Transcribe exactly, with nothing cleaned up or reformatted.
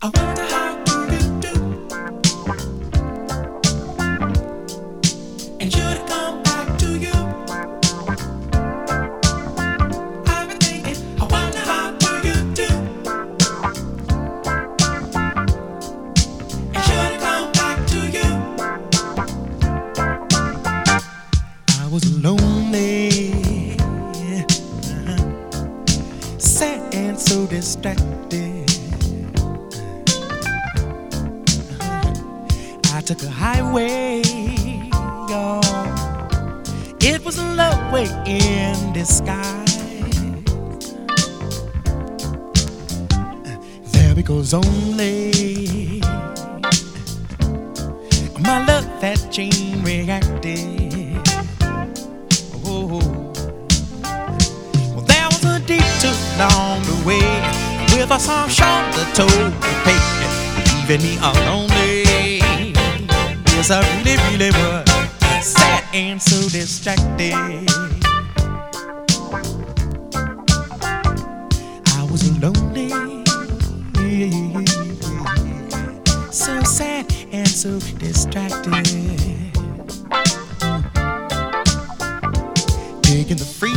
wonder how do you do? And should it come back to you? I've been thinking, I wonder how do you do? And should it come back to you? I was lonely, sad and so distracted. I took a highway, y'all. It was a love way in disguise. There because only my love that chain reacted. Oh, well, there was a detour along the way with a song shoulder to pay, leaving me lonely. Yes, I really, really was sad and so distracted. I was lonely, so sad and so distracted. Taking the free